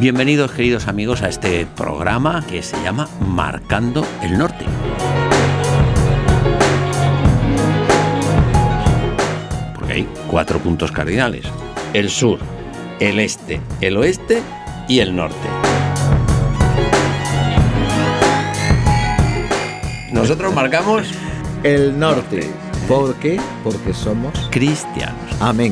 Bienvenidos, queridos amigos, a este programa que se llama Marcando el Norte. Porque hay 4 puntos cardinales: el sur, el este, el oeste y el norte. Nosotros marcamos el norte. ¿Por qué? Porque somos cristianos. Amén.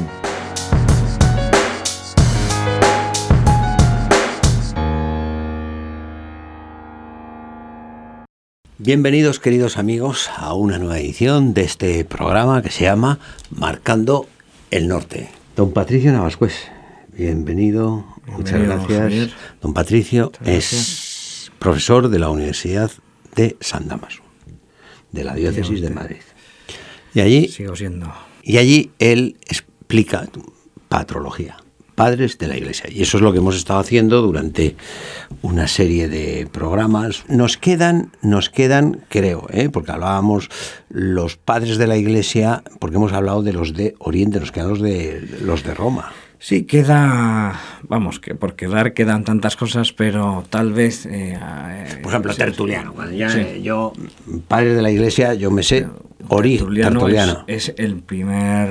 Bienvenidos, queridos amigos, a una nueva edición de este programa que se llama Marcando el Norte. Don Patricio Navascués, bienvenido. Muchas gracias. Javier. Don Patricio es profesor de la Universidad de San Damaso, de la diócesis de Madrid. Y allí sigo siendo. Y allí él explica patrología, padres de la Iglesia. Y eso es lo que hemos estado haciendo durante una serie de programas. Nos quedan, creo, porque hablábamos los padres de la Iglesia, porque hemos hablado de los de Oriente, nos quedan los de Roma. Sí, queda, que por quedar quedan tantas cosas, pero tal vez... por ejemplo, Tertuliano. Yo, padres de la Iglesia, yo me sé Tertuliano. Es el primer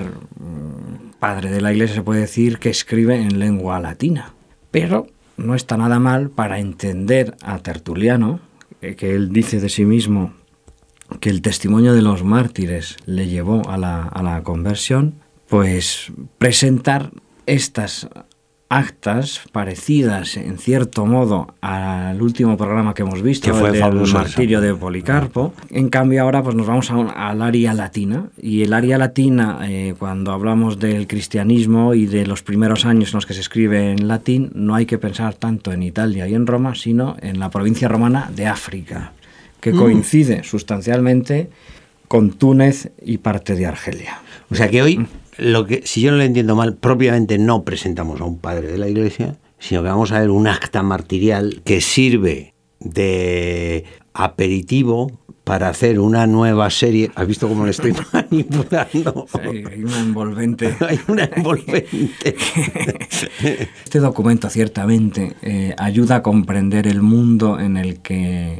padre de la Iglesia, se puede decir, que escribe en lengua latina. Pero no está nada mal para entender a Tertuliano, que él dice de sí mismo que el testimonio de los mártires le llevó a la conversión, pues presentar estas actas parecidas en cierto modo al último programa que hemos visto, que fue el martirio de Policarpo. En cambio ahora pues nos vamos al área latina, y el área latina, cuando hablamos del cristianismo y de los primeros años en los que se escribe en latín, no hay que pensar tanto en Italia y en Roma, sino en la provincia romana de África, que coincide sustancialmente con Túnez y parte de Argelia. O sea que hoy, si yo no lo entiendo mal, propiamente no presentamos a un padre de la Iglesia, sino que vamos a ver un acta martirial que sirve de aperitivo para hacer una nueva serie. ¿Has visto cómo le estoy manipulando? Sí, hay una envolvente. Hay una envolvente. Este documento ciertamente ayuda a comprender el mundo en el que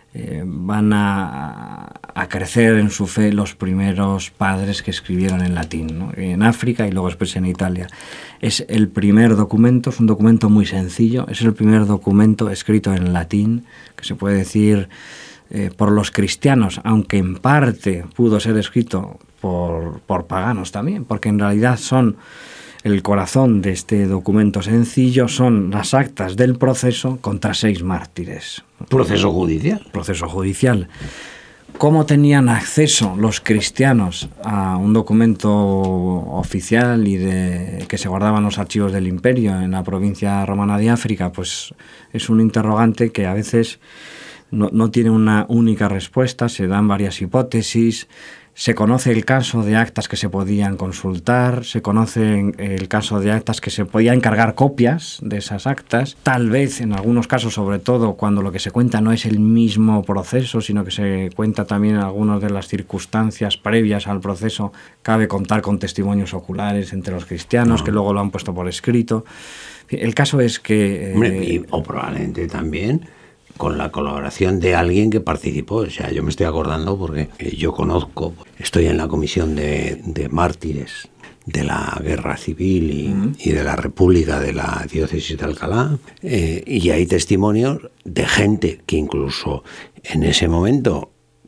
van a crecer en su fe los primeros padres que escribieron en latín, ¿no? En África y luego después en Italia. Es el primer documento, es un documento muy sencillo, es el primer documento escrito en latín, que se puede decir por los cristianos, aunque en parte pudo ser escrito por paganos también, porque en realidad son... El corazón de este documento sencillo son las actas del proceso contra 6 mártires. Proceso judicial. Proceso judicial. ¿Cómo tenían acceso los cristianos a un documento oficial y que se guardaba en los archivos del imperio en la provincia romana de África? Pues es un interrogante que a veces no tiene una única respuesta, se dan varias hipótesis. Se conoce el caso de actas que se podían consultar, se conoce el caso de actas que se podían encargar copias de esas actas. Tal vez en algunos casos, sobre todo cuando lo que se cuenta no es el mismo proceso, sino que se cuenta también algunas de las circunstancias previas al proceso, cabe contar con testimonios oculares entre los cristianos que luego lo han puesto por escrito. El caso es que... o probablemente también... con la colaboración de alguien que participó. O sea, yo me estoy acordando porque yo conozco, estoy en la comisión de mártires de la Guerra Civil y de la República de la Diócesis de Alcalá, y hay testimonios de gente que incluso en ese momento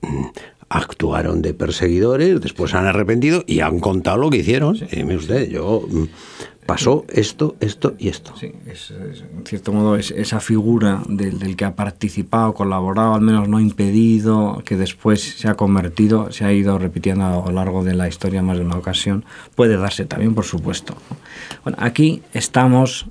actuaron de perseguidores, después han arrepentido y han contado lo que hicieron. Sí. Mire usted, pasó esto y esto. Sí, en cierto modo es esa figura del que ha participado, colaborado, al menos no impedido, que después se ha convertido, se ha ido repitiendo a lo largo de la historia más de una ocasión. Puede darse también, por supuesto. Bueno, aquí estamos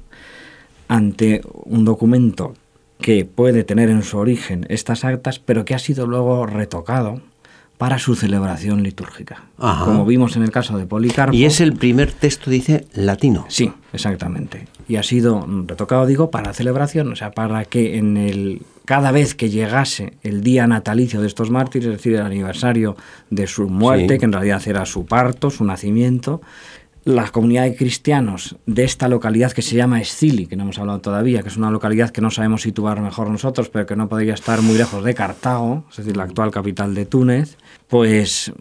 ante un documento que puede tener en su origen estas actas, pero que ha sido luego retocado para su celebración litúrgica. Ajá. Como vimos en el caso de Policarpo. ¿Y es el primer texto, dice, latino? Sí, exactamente. Y ha sido retocado, digo, para celebración, o sea, para que cada vez que llegase el día natalicio de estos mártires, es decir, el aniversario de su muerte, sí, que en realidad era su parto, su nacimiento, la comunidad de cristianos de esta localidad que se llama Escili, que no hemos hablado todavía, que es una localidad que no sabemos situar mejor nosotros, pero que no podría estar muy lejos de Cartago, es decir, la actual capital de Túnez, pues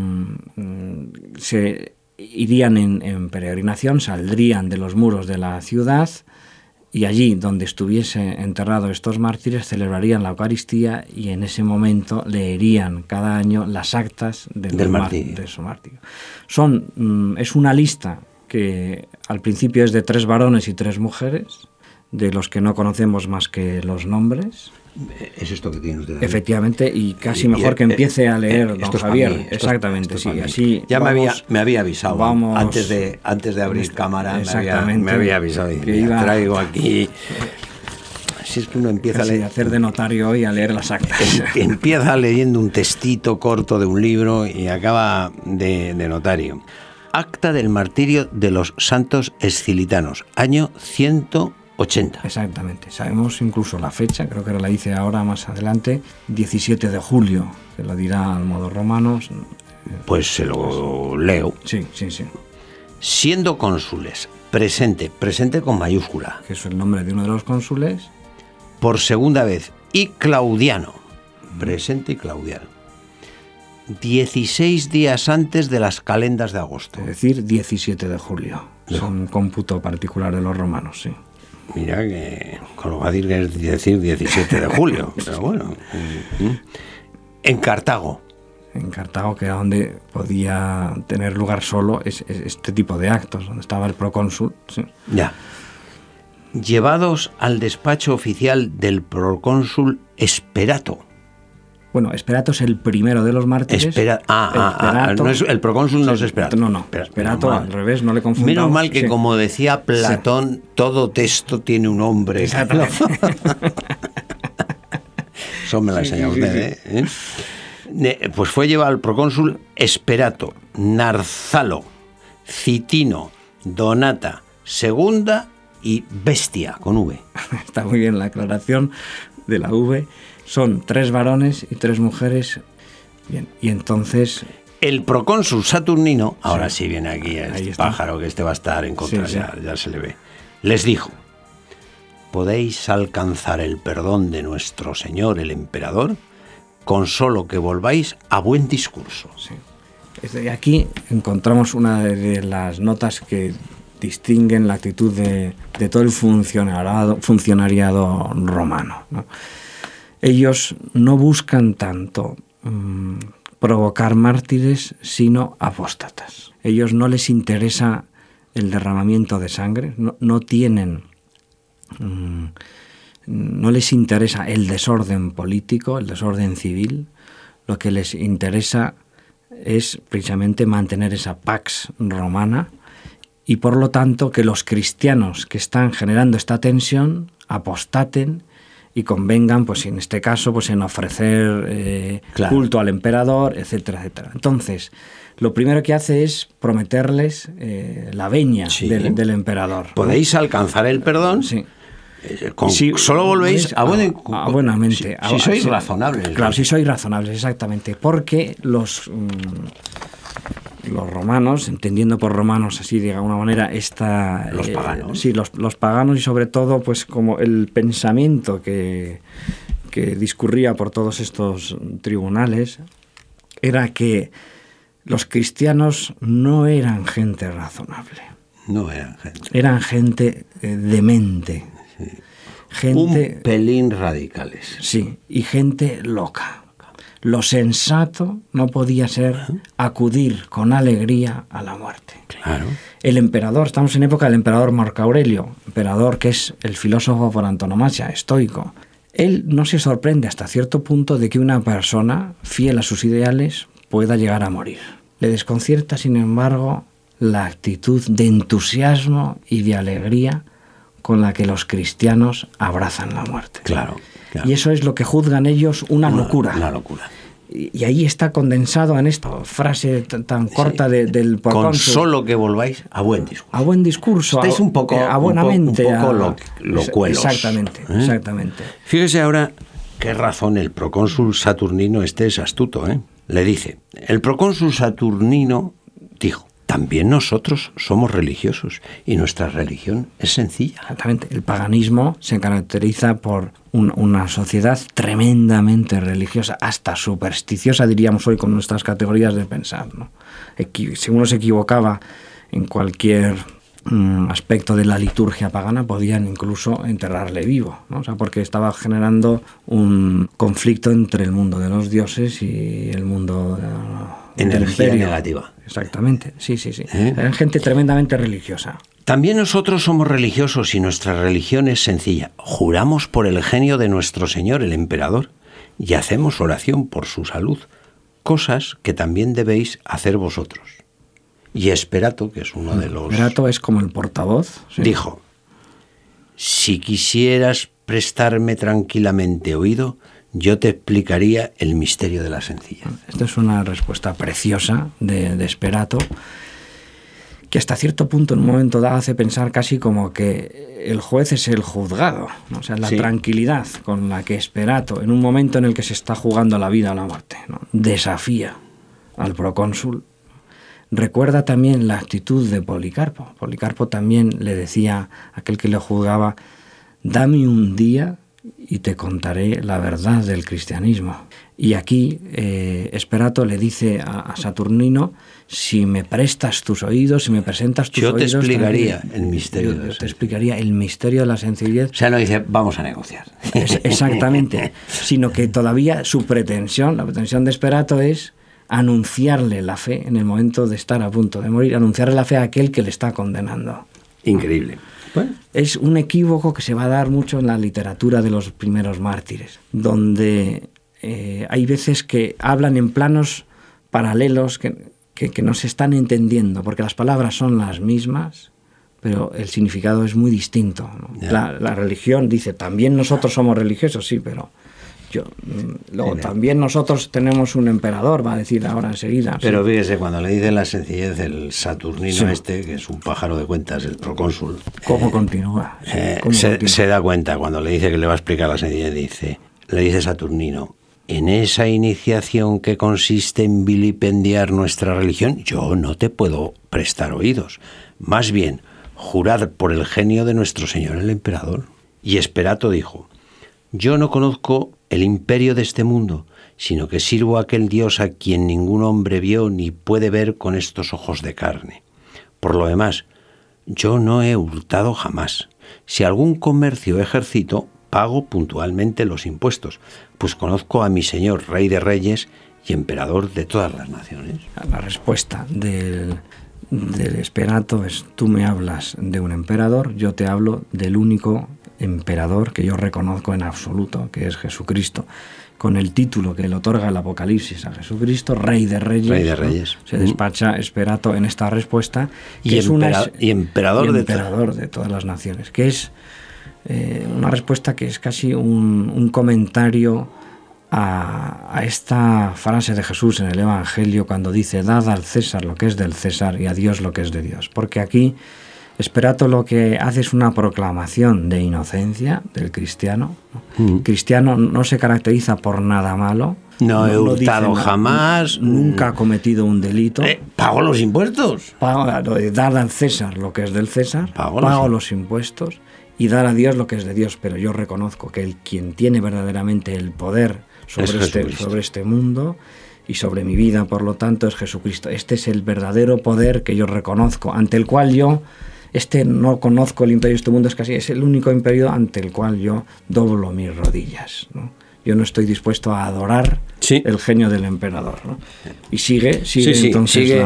se irían en peregrinación, saldrían de los muros de la ciudad y allí donde estuviese enterrados estos mártires celebrarían la Eucaristía y en ese momento leerían cada año las actas de su martirio. Es una lista que al principio es de 3 varones y 3 mujeres, de los que no conocemos más que los nombres. ¿Es esto que tiene usted ahí? Efectivamente, y casi mejor que empiece a leer don Javier. Exactamente, sí. Así ya me había avisado. Vamos, antes de abrir cámara, me había avisado. Que traigo aquí. Si es que uno empieza a hacer de notario hoy a leer las actas. Empieza leyendo un textito corto de un libro y acaba de notario. Acta del martirio de los santos escilitanos, año 180. Exactamente, sabemos incluso la fecha, creo que la dice ahora más adelante, 17 de julio, que lo dirá al modo romanos. Pues se lo leo. Sí. Siendo cónsules, presente con mayúscula. Que es el nombre de uno de los cónsules. Por segunda vez, y Claudiano, presente y Claudiano. 16 días antes de las calendas de agosto. Es decir, 17 de julio. Es un cómputo particular de los romanos, sí. Mira que con lo fácil que es decir 17 de julio, pero bueno. En Cartago. En Cartago, que era donde podía tener lugar solo este tipo de actos, donde estaba el procónsul. Sí. Ya. Llevados al despacho oficial del procónsul Esperato. Bueno, Esperato es el primero de los mártires. No es, el procónsul no es Esperato. No. Esperato al revés, no le confundamos. Menos mal que, como decía Platón, todo texto tiene un nombre. Exactamente. Eso me lo ha enseñado usted, ¿eh? Pues fue llevado al procónsul Esperato, Narzalo, Citino, Donata, Segunda y Bestia, con V. Está muy bien la aclaración de la V. Son 3 varones y 3 mujeres. Bien, y entonces... El procónsul Saturnino, ahora sí viene aquí este pájaro, que este va a estar en contra, ya se le ve. Les dijo: podéis alcanzar el perdón de nuestro señor el emperador con solo que volváis a buen discurso. Sí. Desde aquí encontramos una de las notas que distinguen la actitud de todo el funcionariado romano, ¿no? Ellos no buscan tanto provocar mártires, sino apóstatas. Ellos no les interesa el derramamiento de sangre, no les interesa el desorden político, el desorden civil. Lo que les interesa es precisamente mantener esa pax romana y, por lo tanto, que los cristianos que están generando esta tensión apostaten y convengan, pues en este caso, pues en ofrecer culto al emperador, etcétera, etcétera. Entonces, lo primero que hace es prometerles la veña del emperador. Podéis alcanzar el perdón. Sí. Solo volvéis a buena mente. Si sois razonables. Claro, si sois razonables, exactamente. Porque los romanos, entendiendo por romanos así de alguna manera los paganos. Sí, los paganos, y sobre todo pues como el pensamiento que discurría por todos estos tribunales era que los cristianos no eran gente razonable. No eran gente. Eran gente demente. Sí. Gente, un pelín radicales. Sí, y gente loca. Lo sensato no podía ser acudir con alegría a la muerte. Claro. El emperador, estamos en época del emperador Marco Aurelio, emperador que es el filósofo por antonomasia, estoico. Él no se sorprende hasta cierto punto de que una persona fiel a sus ideales pueda llegar a morir. Le desconcierta, sin embargo, la actitud de entusiasmo y de alegría con la que los cristianos abrazan la muerte. Claro. Y eso es lo que juzgan ellos una locura. Una locura. Y ahí está condensado en esta frase tan corta del procónsul. Con solo que volváis a buen discurso. A buen discurso. Estáis un poco a buena mente. Un poco locuelos. Exactamente. Fíjese ahora qué razón el procónsul Saturnino es astuto, ¿eh? Le dice, el procónsul Saturnino dijo: también nosotros somos religiosos y nuestra religión es sencilla. Exactamente. El paganismo se caracteriza por una sociedad tremendamente religiosa, hasta supersticiosa, diríamos hoy, con nuestras categorías de pensar, ¿no? Si uno se equivocaba en cualquier aspecto de la liturgia pagana, podían incluso enterrarle vivo, ¿no? O sea, porque estaba generando un conflicto entre el mundo de los dioses y el mundo energía negativa. Exactamente, sí. Eran gente tremendamente religiosa. También nosotros somos religiosos y nuestra religión es sencilla. Juramos por el genio de nuestro Señor, el emperador, y hacemos oración por su salud, cosas que también debéis hacer vosotros. Y Esperato, que es uno de los... Esperato es como el portavoz. Sí. Dijo, si quisieras prestarme tranquilamente oído, yo te explicaría el misterio de la sencillez. Esta es una respuesta preciosa de Esperato, que hasta cierto punto en un momento dado hace pensar casi como que el juez es el juzgado, ¿no? O sea, la tranquilidad con la que Esperato, en un momento en el que se está jugando la vida o la muerte, ¿no?, desafía al procónsul. Recuerda también la actitud de Policarpo. Policarpo también le decía a aquel que le juzgaba, dame un día y te contaré la verdad del cristianismo. Y aquí Esperato le dice a Saturnino, si me prestas tus oídos, si me presentas tus oídos... Yo te explicaría el misterio. Yo te explicaría el misterio de la sencillez. O sea, no dice, vamos a negociar. Exactamente, sino que todavía su pretensión, la pretensión de Esperato es anunciarle la fe en el momento de estar a punto de morir, anunciarle la fe a aquel que le está condenando. Increíble. Bueno. Es un equívoco que se va a dar mucho en la literatura de los primeros mártires, donde hay veces que hablan en planos paralelos que no se están entendiendo, porque las palabras son las mismas, pero el significado es muy distinto, ¿no? La religión dice, también nosotros somos religiosos, sí, pero... Luego también nosotros tenemos un emperador, va a decir ahora enseguida. Pero fíjese, cuando le dice la sencillez, el Saturnino que es un pájaro de cuentas, el procónsul. ¿Cómo continúa? Se da cuenta cuando le dice que le va a explicar la sencillez, le dice Saturnino, en esa iniciación que consiste en vilipendiar nuestra religión, yo no te puedo prestar oídos. Más bien, jurad por el genio de nuestro Señor el emperador. Y Esperato dijo, yo no conozco el imperio de este mundo, sino que sirvo a aquel Dios a quien ningún hombre vio ni puede ver con estos ojos de carne. Por lo demás, yo no he hurtado jamás. Si algún comercio ejercito, pago puntualmente los impuestos, pues conozco a mi Señor, Rey de Reyes y Emperador de todas las naciones. La respuesta del Esperato es, tú me hablas de un emperador, yo te hablo del único emperador que yo reconozco en absoluto, que es Jesucristo, con el título que le otorga el Apocalipsis a Jesucristo, Rey de Reyes. Rey de Reyes. ¿No? Se despacha Esperato en esta respuesta. Y emperador de todas las naciones, que es una respuesta que es casi un comentario a esta frase de Jesús en el Evangelio cuando dice, dad al César lo que es del César y a Dios lo que es de Dios. Porque aquí Esperato lo que hace es una proclamación de inocencia del cristiano. El cristiano no se caracteriza por nada malo. No he hurtado jamás. Nunca ha cometido un delito. ¿Pago los impuestos? Dar al César lo que es del César. Pago los impuestos y dar a Dios lo que es de Dios. Pero yo reconozco que quien tiene verdaderamente el poder sobre este mundo y sobre mi vida, por lo tanto, es Jesucristo. Este es el verdadero poder que yo reconozco, ante el cual yo... no conozco el imperio de este mundo, es el único imperio ante el cual yo doblo mis rodillas, ¿no? Yo no estoy dispuesto a adorar el genio del emperador, ¿no? Y sigue entonces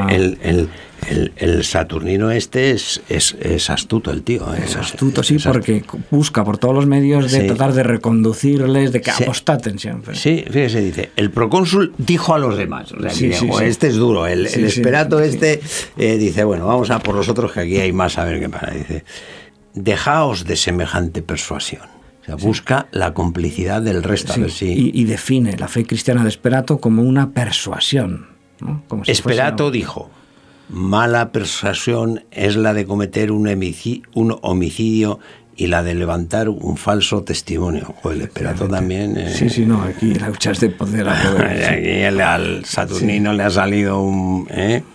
el Saturnino este es astuto el tío. Es astuto, porque busca por todos los medios de tratar de reconducirles, de que apostaten siempre. Sí, fíjese, dice, el procónsul dijo a los demás, o sea, este es duro, el Esperato dice, bueno, vamos a por los otros que aquí hay más a ver qué pasa. Dice, dejaos de semejante persuasión. O sea, busca la complicidad del resto. Y define la fe cristiana de Esperato como una persuasión, ¿no? Como si Esperato dijo, mala persuasión es la de cometer un homicidio y la de levantar un falso testimonio. El Esperato también... aquí luchas de poder a poder. Aquí al Saturnino le ha salido un...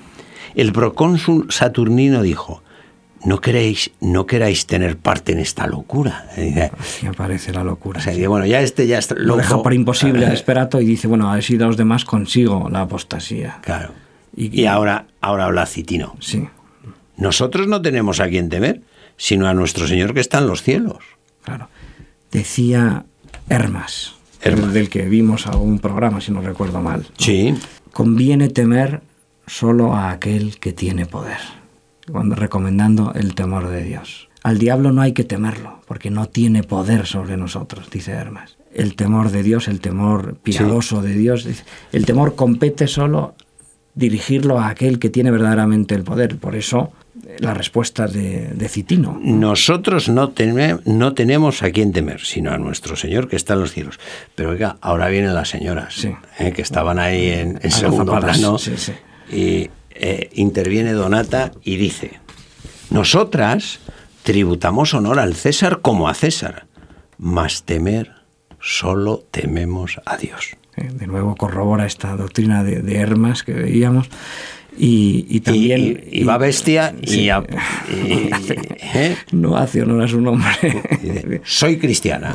El procónsul Saturnino dijo: no queráis tener parte en esta locura. Así aparece la locura. O sea, dice, bueno, ya está lo loco. deja por imposible a Esperato y dice, bueno, a ver si de los demás consigo la apostasía. Claro. Y ahora habla Citino. Sí. Nosotros no tenemos a quien temer, sino a nuestro Señor que está en los cielos. Claro. Decía Hermas, del que vimos algún programa, si no recuerdo mal, ¿no? Sí. Conviene temer solo a aquel que tiene poder, cuando recomendando el temor de Dios. Al diablo no hay que temerlo, porque no tiene poder sobre nosotros, dice Hermas. El temor de Dios, el temor piadoso de Dios, el temor compete solo dirigirlo a aquel que tiene verdaderamente el poder. Por eso la respuesta de Citino. Nosotros no tenemos a quien temer, sino a nuestro Señor que está en los cielos. Pero oiga, ahora vienen las señoras, sí, que estaban ahí en segundo plano, sí, sí. Y interviene Donata y dice: nosotras tributamos honor al César como a César, mas temer solo tememos a Dios. De nuevo corrobora esta doctrina de Hermas que veíamos. Y también... Y va Bestia sí, no hace honor a su nombre. Soy cristiana.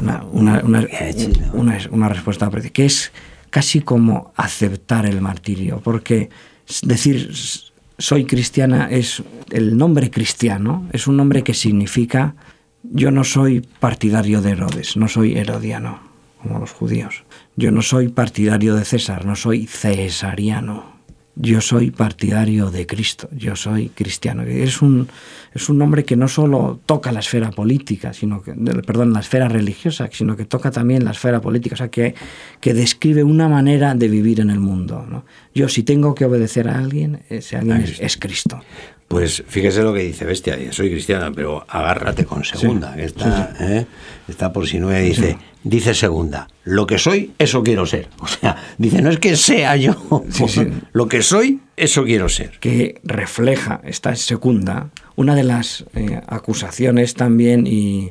Una respuesta que es casi como aceptar el martirio, porque decir soy cristiana es... El nombre cristiano es un nombre que significa yo no soy partidario de Herodes, no soy herodiano, como los judíos. Yo no soy partidario de César, no soy cesariano. Yo soy partidario de Cristo, yo soy cristiano. Es un nombre que no solo toca la esfera política, la esfera religiosa, sino que toca también la esfera política, o sea, que describe una manera de vivir en el mundo, ¿no? Yo, si tengo que obedecer a alguien, ese alguien es Cristo. Pues fíjese lo que dice Bestia, soy cristiana, pero agárrate con Segunda, sí, que está, sí. Está por si no me dice, sí. Dice Segunda, lo que soy, eso quiero ser. O sea, dice, no es que sea yo, sí. Lo que soy, eso quiero ser. Que refleja, esta es Segunda, una de las acusaciones también y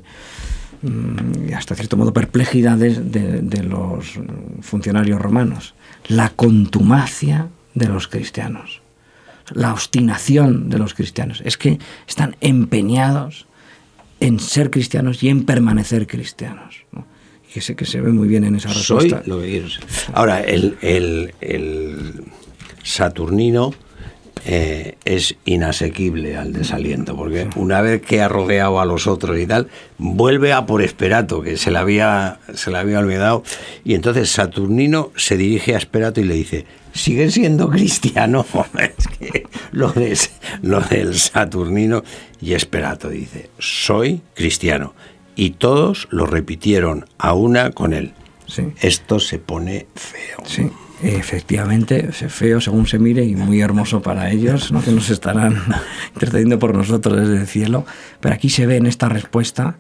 hasta cierto modo perplejidades de los funcionarios romanos, la contumacia de los cristianos. La obstinación de los cristianos. Es que están empeñados en ser cristianos y en permanecer cristianos, ¿no? Que se ve muy bien en esa respuesta. Soy lo que quiero ser. Ahora, el Saturnino es inasequible al desaliento, porque una vez que ha rodeado a los otros y tal, vuelve a por Esperato, que se le había olvidado, y entonces Saturnino se dirige a Esperato y le dice: ¿sigue siendo cristiano? Es que lo del Saturnino. Y Esperato dice: soy cristiano. Y todos lo repitieron a una con él. Sí. Esto se pone feo. Sí, efectivamente, feo según se mire y muy hermoso para ellos, ¿no? Que nos estarán intercediendo por nosotros desde el cielo. Pero aquí se ve en esta respuesta,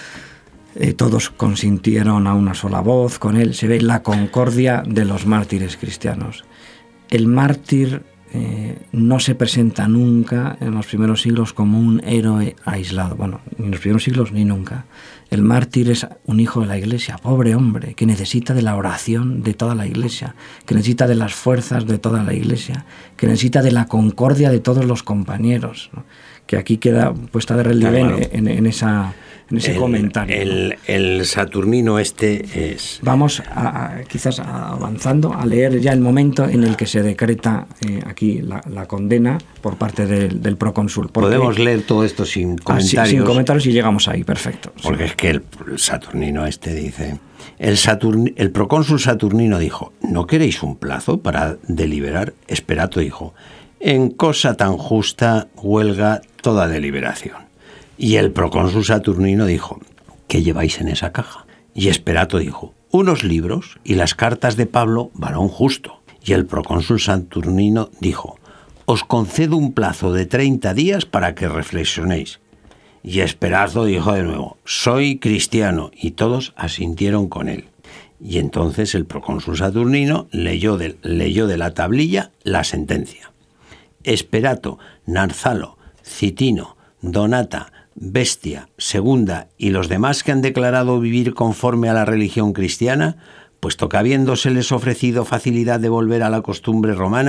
todos consintieron a una sola voz con él, se ve la concordia de los mártires cristianos. El mártir no se presenta nunca en los primeros siglos como un héroe aislado. Bueno, ni en los primeros siglos ni nunca. El mártir es un hijo de la Iglesia, pobre hombre, que necesita de la oración de toda la Iglesia, que necesita de las fuerzas de toda la Iglesia, que necesita de la concordia de todos los compañeros, ¿no? Que aquí queda puesta de relieve, claro, en ese comentario. El Saturnino este es... Vamos quizás avanzando a leer ya el momento en el que se decreta aquí la condena por parte del procónsul. Podemos leer todo esto sin comentarios. Sin comentarios y llegamos ahí, perfecto. Porque es que el Saturnino este dice... El procónsul Saturnino dijo: ¿no queréis un plazo para deliberar? Esperato dijo: en cosa tan justa huelga toda deliberación. Y el procónsul Saturnino dijo: ¿qué lleváis en esa caja? Y Esperato dijo: unos libros y las cartas de Pablo, varón justo. Y el procónsul Saturnino dijo: os concedo un plazo de 30 días para que reflexionéis. Y Esperato dijo de nuevo: soy cristiano. Y todos asintieron con él. Y entonces el procónsul Saturnino leyó de la tablilla la sentencia. Esperato, Narzalo, Citino, Donata, Bestia, Segunda y los demás que han declarado vivir conforme a la religión cristiana, puesto que habiéndoseles ofrecido facilidad de volver a la costumbre romana,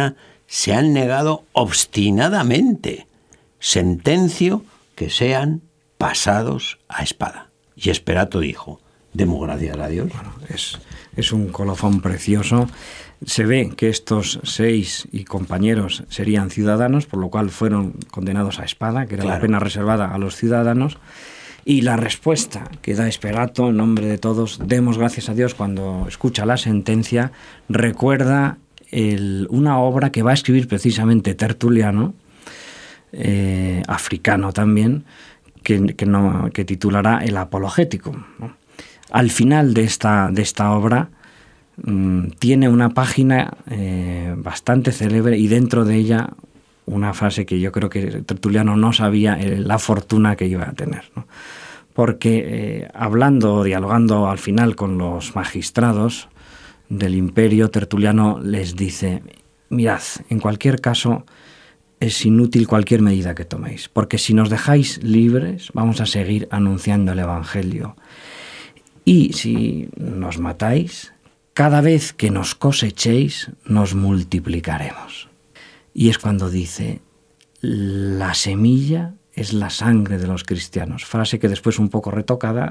se han negado obstinadamente. Sentencio que sean pasados a espada. Y Esperato dijo: demos gracias a Dios. Bueno, es un colofón precioso. Se ve que estos 6 y compañeros serían ciudadanos, por lo cual fueron condenados a espada, que era la pena reservada a los ciudadanos. Y la respuesta que da Esperato en nombre de todos, demos gracias a Dios, cuando escucha la sentencia, recuerda una obra que va a escribir precisamente Tertuliano, africano también, que titulará El Apologético, ¿no? Al final de esta obra tiene una página bastante célebre, y dentro de ella una frase que yo creo que Tertuliano no sabía la fortuna que iba a tener, ¿no? Porque dialogando al final con los magistrados del imperio, Tertuliano les dice: mirad, en cualquier caso es inútil cualquier medida que toméis, porque si nos dejáis libres vamos a seguir anunciando el Evangelio, y si nos matáis, cada vez que nos cosechéis nos multiplicaremos. Y es cuando dice: la semilla es la sangre de los cristianos. Frase que después, un poco retocada,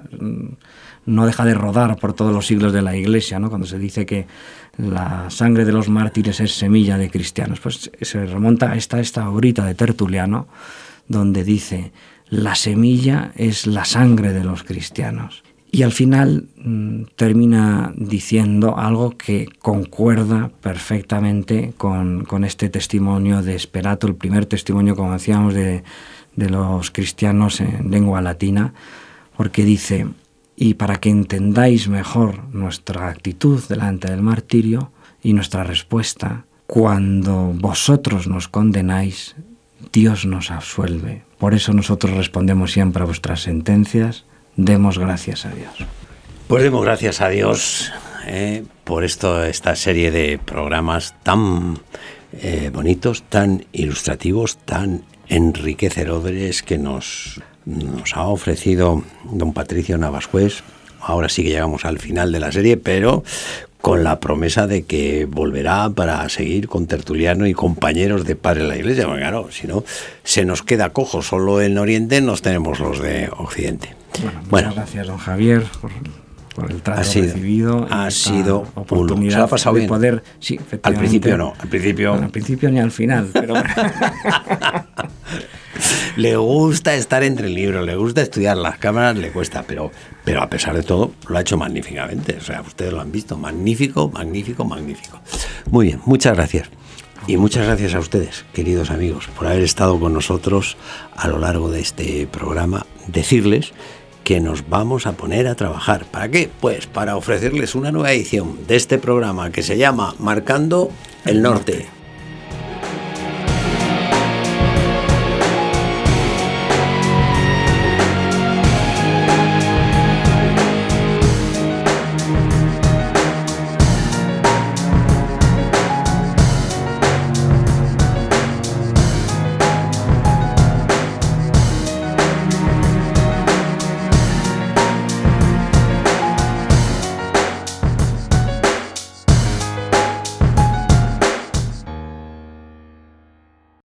no deja de rodar por todos los siglos de la Iglesia, ¿no? Cuando se dice que la sangre de los mártires es semilla de cristianos. Pues se remonta a esta obrita de Tertuliano, donde dice: la semilla es la sangre de los cristianos. Y al final termina diciendo algo que concuerda perfectamente con este testimonio de Esperato, el primer testimonio, como decíamos, de los cristianos en lengua latina, porque dice: y para que entendáis mejor nuestra actitud delante del martirio y nuestra respuesta, cuando vosotros nos condenáis, Dios nos absuelve. Por eso nosotros respondemos siempre a vuestras sentencias: demos gracias a Dios. Pues demos gracias a Dios por esta serie de programas tan bonitos, tan ilustrativos, tan enriquecedores que nos ha ofrecido don Patricio Navascués. Ahora sí que llegamos al final de la serie, pero con la promesa de que volverá para seguir con Tertuliano y compañeros de Padre de la Iglesia. Porque claro, si no, se nos queda cojo. Solo en Oriente nos tenemos los de Occidente. Bueno, muchas gracias, don Javier, por el trato recibido. Ha sido oportunidad ¿Se lo ha pasado de bien? Poder, sí, efectivamente. Al principio no. Al principio ni al final, pero le gusta estar entre libros, le gusta estudiar, las cámaras le cuesta, pero a pesar de todo lo ha hecho magníficamente. O sea, ustedes lo han visto, magnífico. Muy bien, muchas gracias. Y muchas gracias a ustedes, queridos amigos, por haber estado con nosotros a lo largo de este programa. Decirles que nos vamos a poner a trabajar. ¿Para qué? Pues para ofrecerles una nueva edición de este programa que se llama Marcando el Norte.